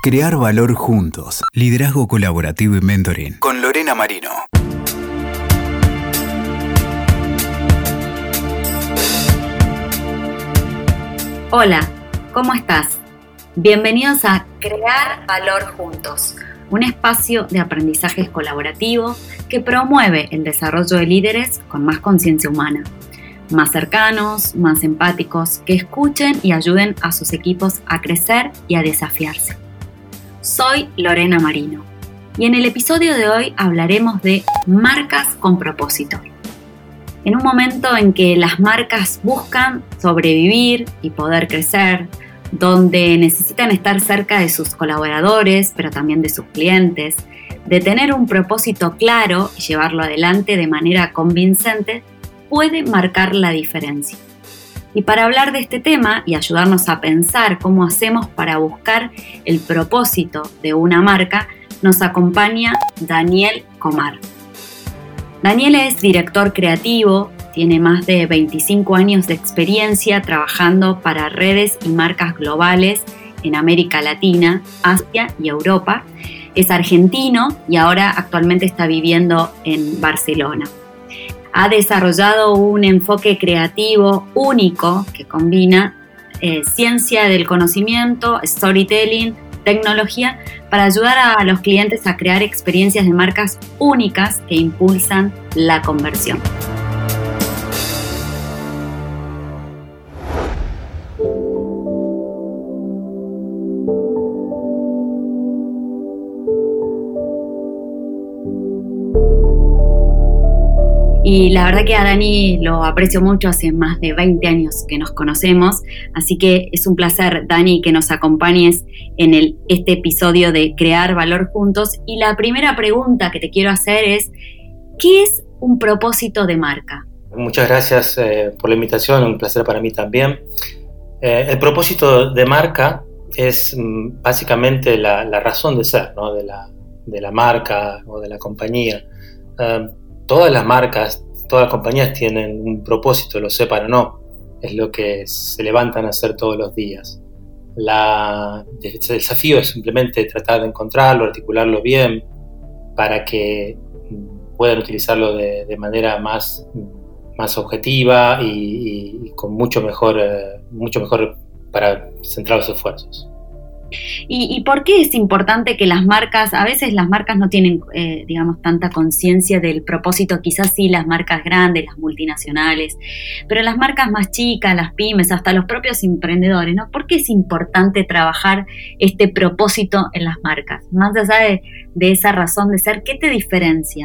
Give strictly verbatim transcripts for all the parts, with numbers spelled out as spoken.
Crear valor juntos. Liderazgo colaborativo y mentoring. Con Lorena Marino. Hola, ¿cómo estás? Bienvenidos a Crear Valor Juntos, un espacio de aprendizaje colaborativo que promueve el desarrollo de líderes con más conciencia humana, más cercanos, más empáticos, que escuchen y ayuden a sus equipos a crecer y a desafiarse. Soy Lorena Marino y en el episodio de hoy hablaremos de marcas con propósito. En un momento en que las marcas buscan sobrevivir y poder crecer, donde necesitan estar cerca de sus colaboradores, pero también de sus clientes, de tener un propósito claro y llevarlo adelante de manera convincente, puede marcar la diferencia. Y para hablar de este tema y ayudarnos a pensar cómo hacemos para buscar el propósito de una marca, nos acompaña Daniel Comar. Daniel es director creativo, tiene más de veinticinco años de experiencia trabajando para redes y marcas globales en América Latina, Asia y Europa. Es argentino y ahora actualmente está viviendo en Barcelona. Ha desarrollado un enfoque creativo único que combina eh, ciencia del conocimiento, storytelling, tecnología para ayudar a los clientes a crear experiencias de marcas únicas que impulsan la conversión. Y la verdad que a Dani lo aprecio mucho, hace más de veinte años que nos conocemos, así que es un placer, Dani, que nos acompañes en el, este episodio de Crear Valor Juntos. Y la primera pregunta que te quiero hacer es, ¿qué es un propósito de marca? Muchas gracias eh, por la invitación, un placer para mí también. Eh, el propósito de marca es mm, básicamente la, la razón de ser, ¿no? de, la, de la marca o de la compañía. Uh, Todas las marcas, todas las compañías tienen un propósito, lo sepan o no, es lo que se levantan a hacer todos los días. La, el desafío es simplemente tratar de encontrarlo, articularlo bien, para que puedan utilizarlo de, de manera más, más objetiva y, y, y con mucho mejor, eh, mucho mejor para centrar los esfuerzos. ¿Y, ¿Y por qué es importante que las marcas, a veces las marcas no tienen, eh, digamos, tanta conciencia del propósito, quizás sí las marcas grandes, las multinacionales, pero las marcas más chicas, las pymes, hasta los propios emprendedores, ¿no? ¿Por qué es importante trabajar este propósito en las marcas? Más allá de, de esa razón de ser, ¿qué te diferencia?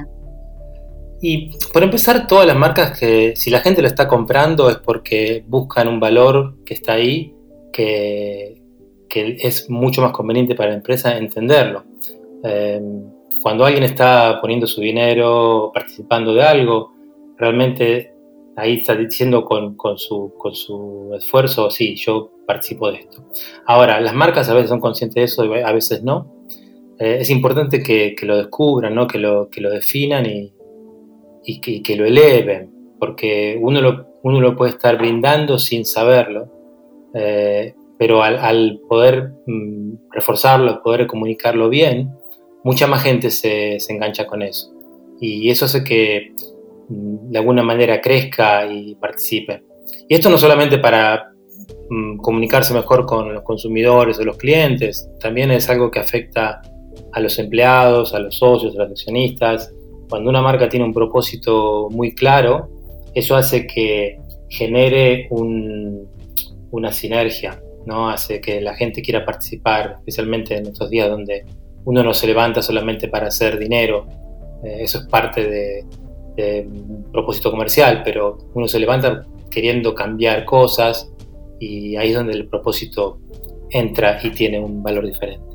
Y por empezar, todas las marcas que, si la gente lo está comprando, es porque buscan un valor que está ahí, que... que es mucho más conveniente para la empresa entenderlo. Eh, cuando alguien está poniendo su dinero, participando de algo, realmente ahí está diciendo con, con, su, con su esfuerzo, sí, yo participo de esto. Ahora, las marcas a veces son conscientes de eso, a veces no. Eh, es importante que, que lo descubran, ¿no? que, lo, que lo definan y, y, que, y que lo eleven, porque uno lo, uno lo puede estar brindando sin saberlo. Eh, pero al, al poder mm, reforzarlo, poder comunicarlo bien, mucha más gente se, se engancha con eso. Y eso hace que mm, de alguna manera crezca y participe. Y esto no solamente para mm, comunicarse mejor con los consumidores o los clientes, también es algo que afecta a los empleados, a los socios, a los accionistas. Cuando una marca tiene un propósito muy claro, eso hace que genere un, una sinergia, ¿no? Hace que la gente quiera participar, especialmente en estos días donde uno no se levanta solamente para hacer dinero. Eh, eso es parte de, de un propósito comercial, pero uno se levanta queriendo cambiar cosas y ahí es donde el propósito entra y tiene un valor diferente.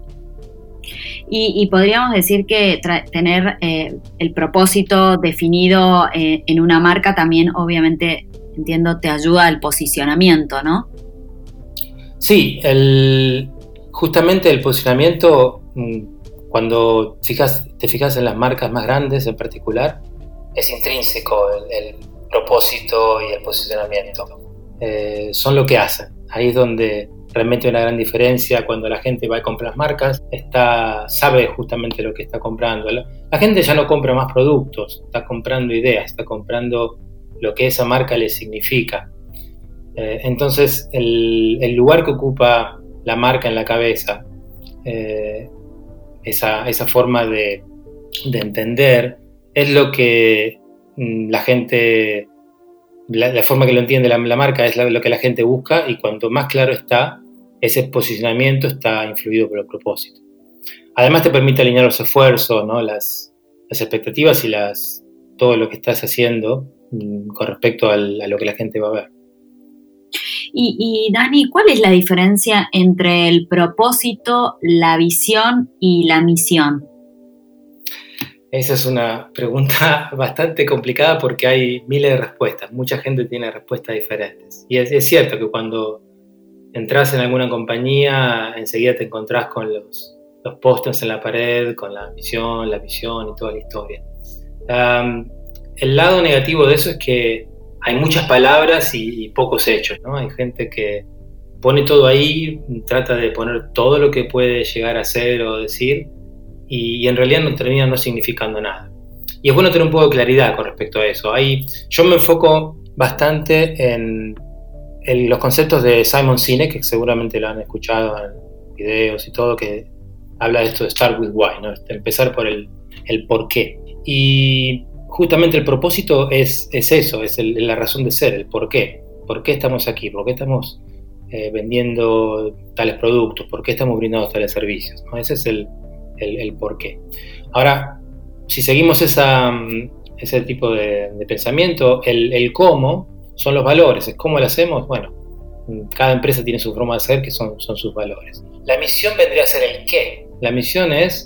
Y, y podríamos decir que tra- tener eh, el propósito definido eh, en una marca también, obviamente, entiendo, te ayuda al posicionamiento, ¿no? Sí, el, justamente el posicionamiento, cuando fijas, te fijas en las marcas más grandes en particular, es intrínseco el, el propósito y el posicionamiento. Eh, son lo que hacen. Ahí es donde realmente una gran diferencia cuando la gente va a comprar marcas, está, sabe justamente lo que está comprando. La, la gente ya no compra más productos, está comprando ideas, está comprando lo que esa marca le significa. Eh, entonces, el, el lugar que ocupa la marca en la cabeza, eh, esa, esa forma de, de entender, es lo que mm, la gente, la, la forma que lo entiende la, la marca es la, lo que la gente busca, y cuanto más claro está, ese posicionamiento está influido por el propósito. Además te permite alinear los esfuerzos, ¿no? las, las expectativas y las, todo lo que estás haciendo mm, con respecto al, a lo que la gente va a ver. Y, y Dani, ¿cuál es la diferencia entre el propósito, la visión y la misión? Esa es una pregunta bastante complicada porque hay miles de respuestas. Mucha gente tiene respuestas diferentes. Y es, es cierto que cuando entras en alguna compañía, enseguida te encontrás con los, los pósters en la pared, con la misión, la visión y toda la historia. Um, el lado negativo de eso es que hay muchas palabras y, y pocos hechos, ¿no? Hay gente que pone todo ahí, trata de poner todo lo que puede llegar a ser o decir, y, y en realidad no termina no significando nada. Y es bueno tener un poco de claridad con respecto a eso. Ahí, yo me enfoco bastante en, en los conceptos de Simon Sinek, que seguramente lo han escuchado en videos y todo, que habla de esto de Start with Why, ¿no? De empezar por el, el por qué. Y justamente el propósito es, es eso, es el, la razón de ser, el por qué. ¿Por qué estamos aquí? ¿Por qué estamos eh, vendiendo tales productos? ¿Por qué estamos brindando tales servicios? ¿No? Ese es el, el, el por qué. Ahora, si seguimos esa, ese tipo de, de pensamiento, el, el cómo son los valores. Es cómo lo hacemos. Bueno, cada empresa tiene su forma de hacer, que son, son sus valores. La misión vendría a ser el qué. La misión es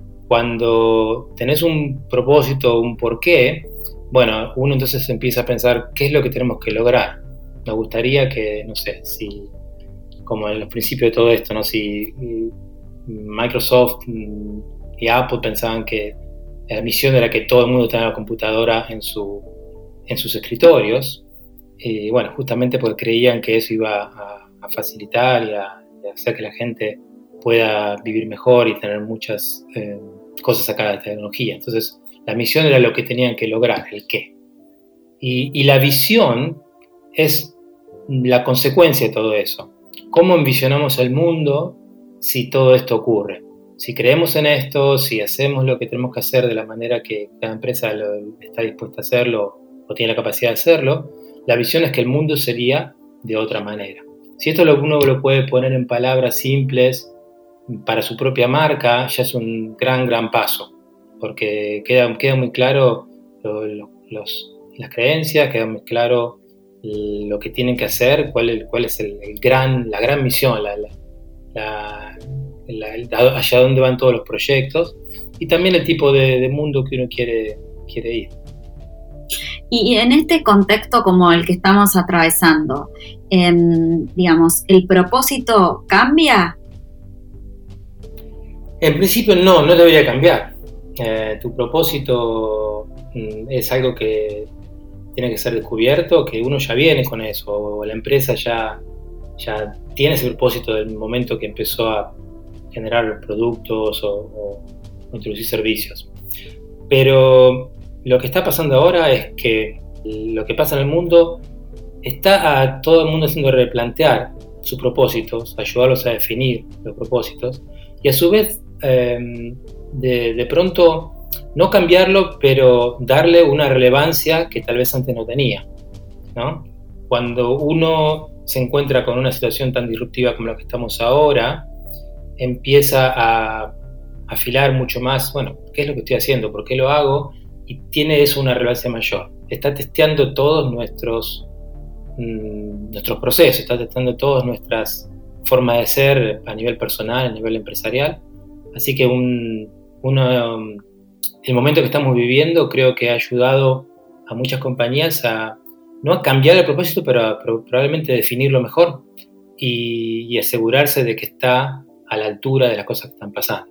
cuando tenés un propósito, un porqué, bueno, uno entonces empieza a pensar qué es lo que tenemos que lograr. Me gustaría que, no sé, si, como en los principios de todo esto, ¿no? Si Microsoft y Apple pensaban que la misión era que todo el mundo tenga la computadora en, su, en sus escritorios, y bueno, justamente porque creían que eso iba a, a facilitar y a, y a hacer que la gente pueda vivir mejor y tener muchas eh, cosas acá de la tecnología. Entonces, la misión era lo que tenían que lograr, el qué. Y, y la visión es la consecuencia de todo eso. ¿Cómo envisionamos el mundo si todo esto ocurre? Si creemos en esto, si hacemos lo que tenemos que hacer de la manera que cada empresa lo, está dispuesta a hacerlo o tiene la capacidad de hacerlo, la visión es que el mundo sería de otra manera. Si esto uno lo puede poner en palabras simples para su propia marca, ya es un gran, gran paso, porque queda, queda muy claro lo, lo, los, las creencias, queda muy claro lo que tienen que hacer, cuál es, cuál es el, el gran, la gran misión, la, la, la, la, el, hacia dónde van todos los proyectos, y también el tipo de, de mundo que uno quiere, quiere ir. Y en este contexto como el que estamos atravesando, eh, digamos, ¿el propósito cambia? En principio no, no debería cambiar. Eh, tu propósito mm, es algo que tiene que ser descubierto, que uno ya viene con eso, o la empresa ya, ya tiene ese propósito del momento que empezó a generar productos o, o introducir servicios. Pero lo que está pasando ahora es que lo que pasa en el mundo está a todo el mundo haciendo replantear sus propósitos, ayudarlos a definir los propósitos, y a su vez eh, de, de pronto no cambiarlo, pero darle una relevancia que tal vez antes no tenía, ¿no? Cuando uno se encuentra con una situación tan disruptiva como la que estamos ahora, empieza a afilar mucho más, bueno, ¿qué es lo que estoy haciendo? ¿Por qué lo hago? Y tiene eso una relevancia mayor. Está testeando todos nuestros, mmm, nuestros procesos, está testeando todas nuestras formas de ser a nivel personal, a nivel empresarial. Así que un, uno, el momento que estamos viviendo creo que ha ayudado a muchas compañías a no a cambiar el propósito, pero, a, pero probablemente definirlo mejor y, y asegurarse de que está a la altura de las cosas que están pasando.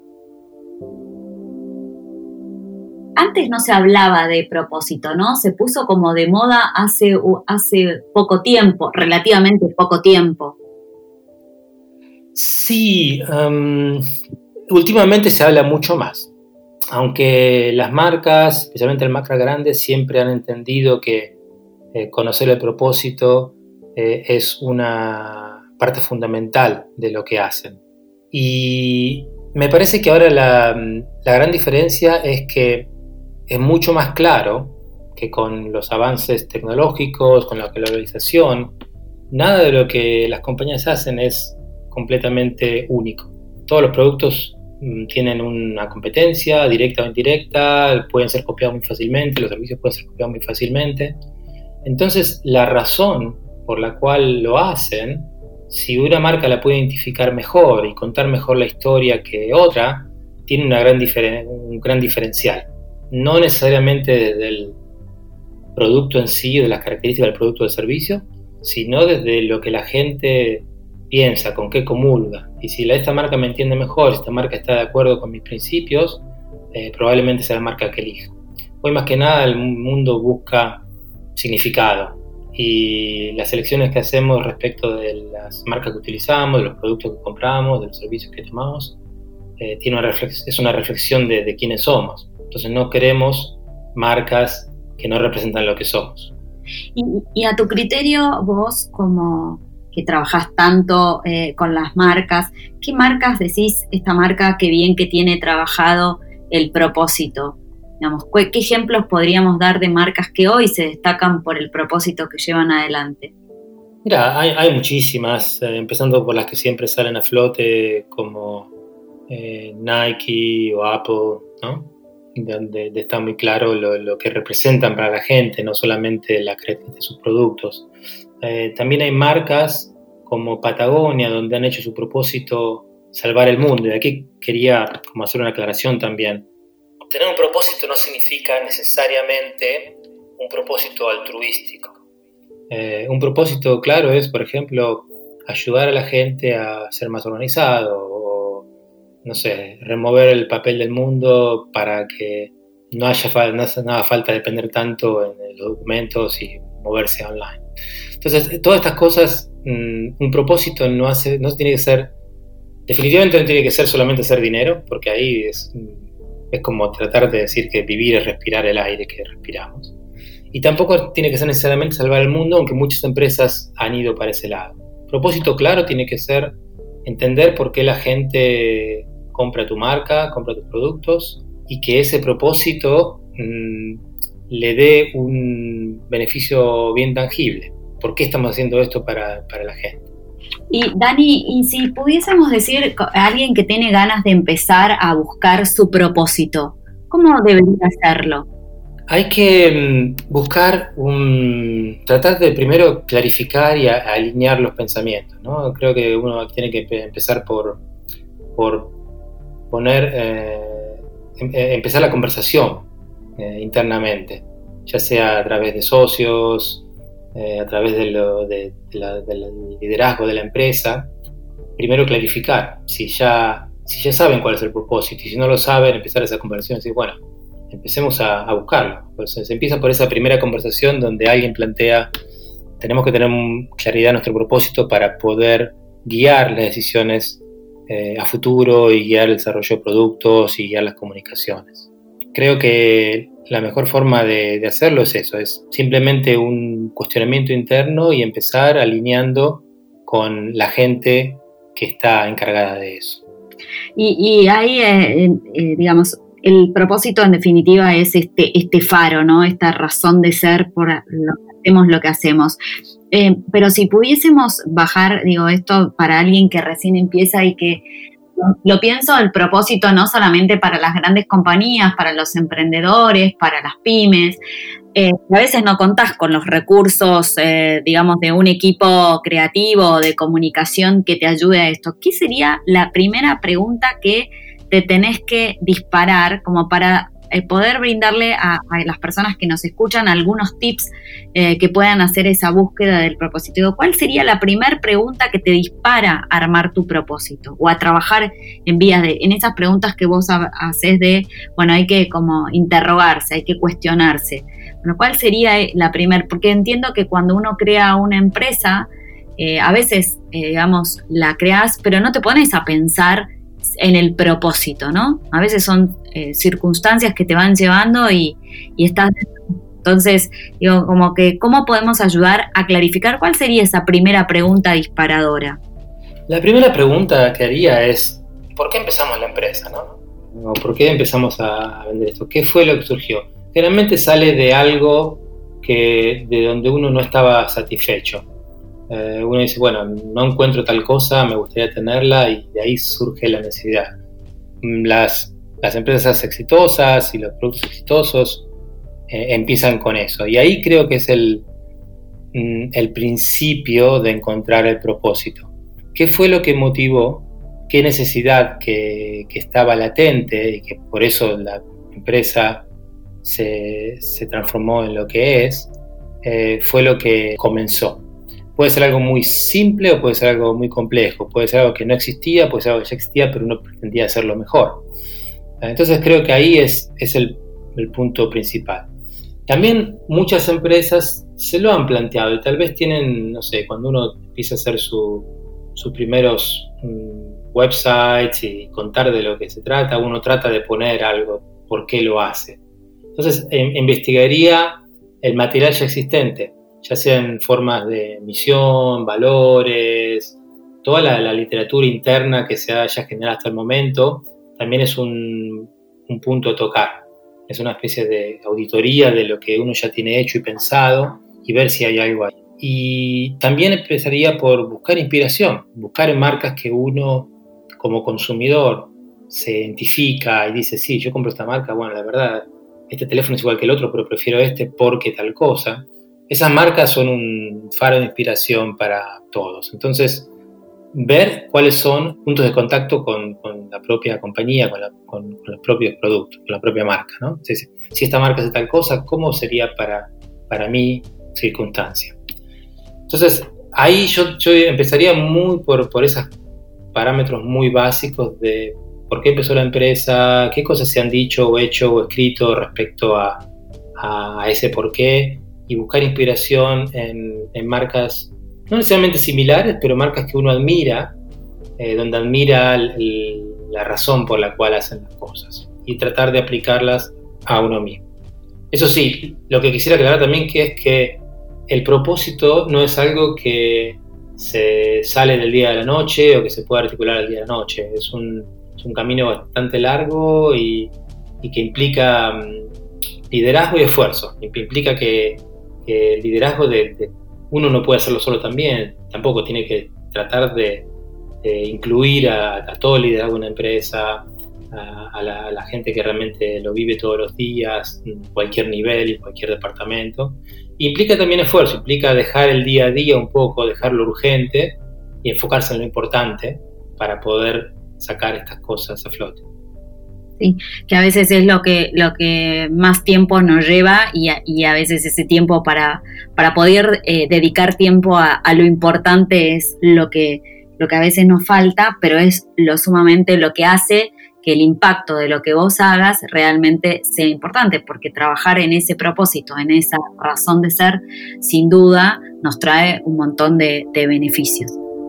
Antes no se hablaba de propósito, ¿no? Se puso como de moda hace, hace poco tiempo, relativamente poco tiempo. Sí, um, últimamente se habla mucho más. Aunque las marcas, especialmente las marcas grandes, siempre han entendido que eh, conocer el propósito eh, es una parte fundamental de lo que hacen. Y me parece que ahora la, la gran diferencia es que es mucho más claro que con los avances tecnológicos, con la globalización, nada de lo que las compañías hacen es completamente único. Todos los productos mm, tienen una competencia directa o indirecta, pueden ser copiados muy fácilmente, los servicios pueden ser copiados muy fácilmente. Entonces, la razón por la cual lo hacen, si una marca la puede identificar mejor y contar mejor la historia que otra, tiene una gran diferen- un gran diferencial. No necesariamente desde el producto en sí, de las características del producto o del servicio, sino desde lo que la gente piensa, con qué comulga. Y si la, esta marca me entiende mejor, si esta marca está de acuerdo con mis principios, eh, probablemente sea la marca que elijo. Hoy más que nada el mundo busca significado, y las elecciones que hacemos respecto de las marcas que utilizamos, de los productos que compramos, de los servicios que tomamos, eh, tiene una reflex- es una reflexión de, de quiénes somos. Entonces no queremos marcas que no representan lo que somos. Y, y a tu criterio, vos como que trabajás tanto eh, con las marcas, ¿qué marcas decís, esta marca que bien que tiene trabajado el propósito? Digamos, ¿qué ejemplos podríamos dar de marcas que hoy se destacan por el propósito que llevan adelante? Mira, hay, hay muchísimas, eh, empezando por las que siempre salen a flote, como eh, Nike o Apple, ¿no? Donde está muy claro lo, lo que representan para la gente, no solamente la creatividad de sus productos. Eh, también hay marcas como Patagonia, donde han hecho su propósito salvar el mundo. Y aquí quería como hacer una aclaración también. Tener un propósito no significa necesariamente un propósito altruístico. Eh, un propósito claro es, por ejemplo, ayudar a la gente a ser más organizado, o, no sé, remover el papel del mundo para que no haya no haga falta depender tanto en los documentos y moverse online. Entonces, todas estas cosas, un propósito no hace, no tiene que ser, definitivamente no tiene que ser solamente hacer dinero, porque ahí es, es como tratar de decir que vivir es respirar el aire que respiramos. Y tampoco tiene que ser necesariamente salvar el mundo, aunque muchas empresas han ido para ese lado. Propósito claro tiene que ser entender por qué la gente compra tu marca, compra tus productos, y que ese propósito mmm, le dé un beneficio bien tangible. ¿Por qué estamos haciendo esto para, para la gente? Y Dani, y si pudiésemos decir a alguien que tiene ganas de empezar a buscar su propósito, ¿cómo debería hacerlo? Hay que buscar un... tratar de primero clarificar y a, a alinear los pensamientos, ¿no? Creo que uno tiene que empezar por, por poner, eh, em, empezar la conversación eh, internamente, ya sea a través de socios, eh, a través de lo, de, de la, del liderazgo de la empresa. Primero clarificar, si ya, si ya saben cuál es el propósito, y si no lo saben, empezar esa conversación y decir, bueno, empecemos a, a buscarlo. Pues se empieza por esa primera conversación donde alguien plantea, tenemos que tener claridad en nuestro propósito para poder guiar las decisiones eh, a futuro y guiar el desarrollo de productos y guiar las comunicaciones. Creo que la mejor forma de, de hacerlo es eso, es simplemente un cuestionamiento interno y empezar alineando con la gente que está encargada de eso. Y, y ahí, eh, eh, digamos, el propósito en definitiva es este, este faro, ¿no? Esta razón de ser por lo que hacemos lo que hacemos. Eh, pero si pudiésemos bajar, digo, esto para alguien que recién empieza y que lo pienso, el propósito no solamente para las grandes compañías, para los emprendedores, para las pymes. Eh, a veces no contás con los recursos, eh, digamos, de un equipo creativo, de comunicación que te ayude a esto. ¿Qué sería la primera pregunta que te tenés que disparar como para eh, poder brindarle a, a las personas que nos escuchan algunos tips eh, que puedan hacer esa búsqueda del propósito? ¿Cuál sería la primera pregunta que te dispara a armar tu propósito o a trabajar en vías de, en esas preguntas que vos ha, haces de, bueno, hay que como interrogarse, hay que cuestionarse? Bueno, ¿cuál sería la primera? Porque entiendo que cuando uno crea una empresa, eh, a veces, eh, digamos, la creás, pero no te pones a pensar en el propósito, ¿no? A veces son eh, circunstancias que te van llevando y, y estás... Entonces, digo, como que, ¿cómo podemos ayudar a clarificar cuál sería esa primera pregunta disparadora? La primera pregunta que haría es, ¿por qué empezamos la empresa, no? ¿O por qué empezamos a vender esto? ¿Qué fue lo que surgió? Generalmente sale de algo que, de donde uno no estaba satisfecho. Eh, uno dice, bueno, no encuentro tal cosa, me gustaría tenerla, y de ahí surge la necesidad. Las, las empresas exitosas y los productos exitosos eh, empiezan con eso. Y ahí creo que es el, el principio de encontrar el propósito. ¿Qué fue lo que motivó? ¿Qué necesidad que, que estaba latente y que por eso la empresa se, se transformó en lo que es? Eh, fue lo que comenzó. Puede ser algo muy simple o puede ser algo muy complejo. Puede ser algo que no existía, puede ser algo que ya existía, pero uno pretendía hacerlo mejor. Entonces creo que ahí es, es el, el punto principal. También muchas empresas se lo han planteado y tal vez tienen, no sé, cuando uno empieza a hacer su, sus primeros um, websites y contar de lo que se trata, uno trata de poner algo, por qué lo hace. Entonces eh, investigaría el material ya existente, ya sea en formas de misión, valores, toda la, la literatura interna que se haya generado hasta el momento, también es un, un punto a tocar. Es una especie de auditoría de lo que uno ya tiene hecho y pensado y ver si hay algo ahí. Y también empezaría por buscar inspiración, buscar en marcas que uno como consumidor se identifica y dice, sí, yo compro esta marca, bueno, la verdad, este teléfono es igual que el otro, pero prefiero este porque tal cosa. Esas marcas son un faro de inspiración para todos. Entonces, ver cuáles son puntos de contacto con, con la propia compañía, con, la, con, con los propios productos, con la propia marca, ¿no? Si, si esta marca hace tal cosa, ¿cómo sería para, para mi circunstancia? Entonces, ahí yo, yo empezaría muy por, por esos parámetros muy básicos de por qué empezó la empresa, qué cosas se han dicho o hecho o escrito respecto a, a ese por qué, y buscar inspiración en, en marcas no necesariamente similares, pero marcas que uno admira, eh, donde admira el, el, la razón por la cual hacen las cosas y tratar de aplicarlas a uno mismo. Eso sí, lo que quisiera aclarar también que es que el propósito no es algo que se sale del día a la noche o que se puede articular al día a la noche. Es un, es un camino bastante largo y, y que implica um, liderazgo y esfuerzo. Implica que, que el liderazgo de, de uno no puede hacerlo solo también, tampoco tiene que tratar de, de incluir a, a todo el liderazgo de una empresa, a, a, la, a la gente que realmente lo vive todos los días, en cualquier nivel y cualquier departamento. Implica también esfuerzo, implica dejar el día a día un poco, dejar lo urgente y enfocarse en lo importante para poder sacar estas cosas a flote. Sí, que a veces es lo que, lo que más tiempo nos lleva y a, y a veces ese tiempo para, para poder eh, dedicar tiempo a, a lo importante es lo que, lo que a veces nos falta, pero es lo sumamente lo que hace que el impacto de lo que vos hagas realmente sea importante, porque trabajar en ese propósito, en esa razón de ser, sin duda nos trae un montón de, de beneficios.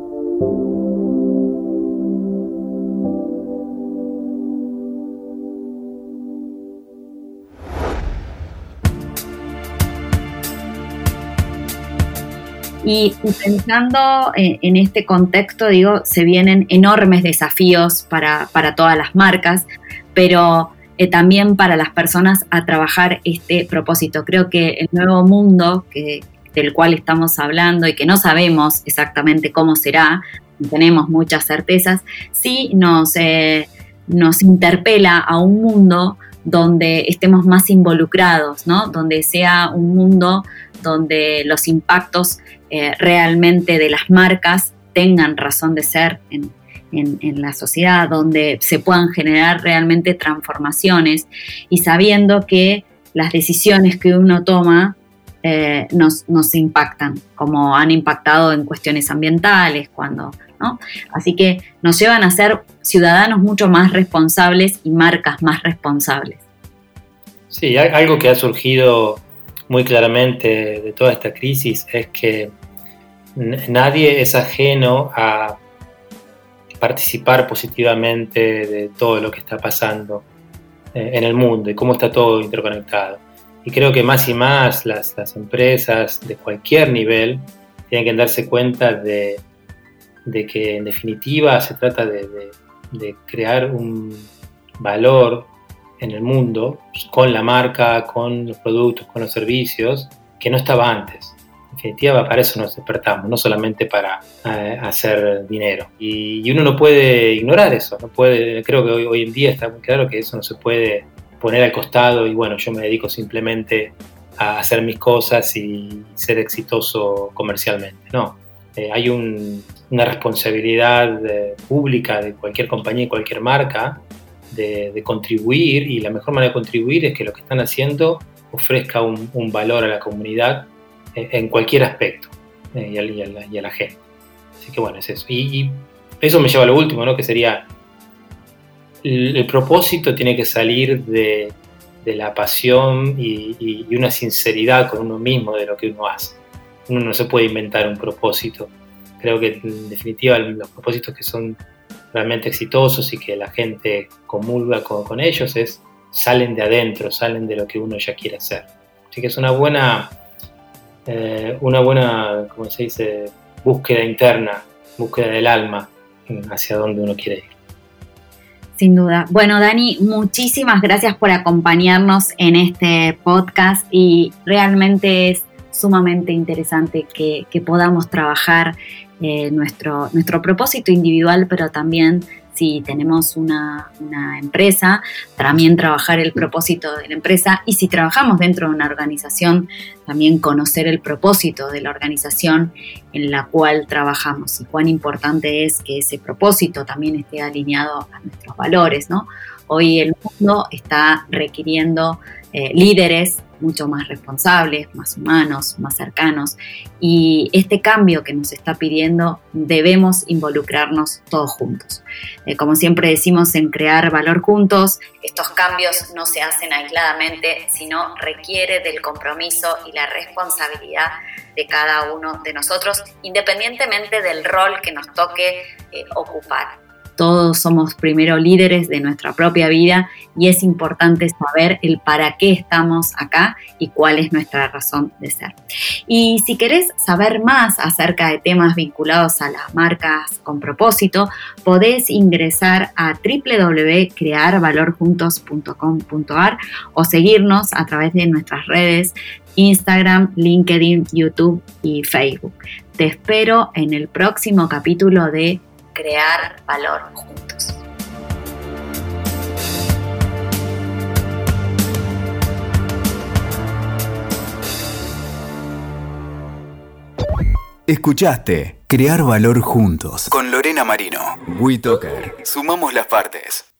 Y, y pensando en, en este contexto, digo, se vienen enormes desafíos para, para todas las marcas, pero eh, también para las personas a trabajar este propósito. Creo que el nuevo mundo que, del cual estamos hablando y que no sabemos exactamente cómo será, no tenemos muchas certezas, sí nos, eh, nos interpela a un mundo donde estemos más involucrados, ¿no? Donde sea un mundo donde los impactos eh, realmente de las marcas tengan razón de ser en, en, en la sociedad, donde se puedan generar realmente transformaciones y sabiendo que las decisiones que uno toma eh, nos, nos impactan, como han impactado en cuestiones ambientales, cuando, ¿no? Así que nos llevan a ser ciudadanos mucho más responsables y marcas más responsables. Sí, algo que ha surgido muy claramente de toda esta crisis es que n- nadie es ajeno a participar positivamente de todo lo que está pasando eh, en el mundo y cómo está todo interconectado. Y creo que más y más las, las empresas de cualquier nivel tienen que darse cuenta de, de que en definitiva se trata de, de, de crear un valor en el mundo con la marca, con los productos, con los servicios, que no estaba antes. En definitiva, para eso nos despertamos, no solamente para eh, hacer dinero. Y, y uno no puede ignorar eso, no puede, creo que hoy, hoy en día está muy claro que eso no se puede poner al costado y bueno, yo me dedico simplemente a hacer mis cosas y ser exitoso comercialmente. No, eh, hay un, una responsabilidad eh, pública de cualquier compañía y cualquier marca de, de contribuir, y la mejor manera de contribuir es que lo que están haciendo ofrezca un, un valor a la comunidad eh, en cualquier aspecto eh, y, a, y, a la, y a la gente. Así que bueno, es eso. Y, y eso me lleva a lo último, ¿no? Que sería el, el propósito tiene que salir de, de la pasión y, y, y una sinceridad con uno mismo de lo que uno hace. Uno no se puede inventar un propósito. Creo que en definitiva los propósitos que son realmente exitosos y que la gente comulga con, con ellos es salen de adentro, salen de lo que uno ya quiere hacer. Así que es una buena, eh, una buena, ¿cómo se dice?, búsqueda interna, búsqueda del alma hacia donde uno quiere ir. Sin duda. Bueno, Dani, muchísimas gracias por acompañarnos en este podcast y realmente es sumamente interesante que, que podamos trabajar eh, nuestro, nuestro propósito individual, pero también si tenemos una, una empresa, también trabajar el propósito de la empresa, y si trabajamos dentro de una organización, también conocer el propósito de la organización en la cual trabajamos y cuán importante es que ese propósito también esté alineado a nuestros valores, ¿no? Hoy el mundo está requiriendo eh, líderes mucho más responsables, más humanos, más cercanos, y este cambio que nos está pidiendo debemos involucrarnos todos juntos. Eh, como siempre decimos en Crear Valor Juntos, estos cambios no se hacen aisladamente, sino requiere del compromiso y la responsabilidad de cada uno de nosotros, independientemente del rol que nos toque eh, ocupar. Todos somos primero líderes de nuestra propia vida y es importante saber el para qué estamos acá y cuál es nuestra razón de ser. Y si querés saber más acerca de temas vinculados a las marcas con propósito, podés ingresar a doble u doble u doble u punto crear valor juntos punto com punto a r o seguirnos a través de nuestras redes Instagram, LinkedIn, YouTube y Facebook. Te espero en el próximo capítulo de Crear Valor Juntos. Escuchaste Crear Valor Juntos con Lorena Marino. WeToker. Sumamos las partes.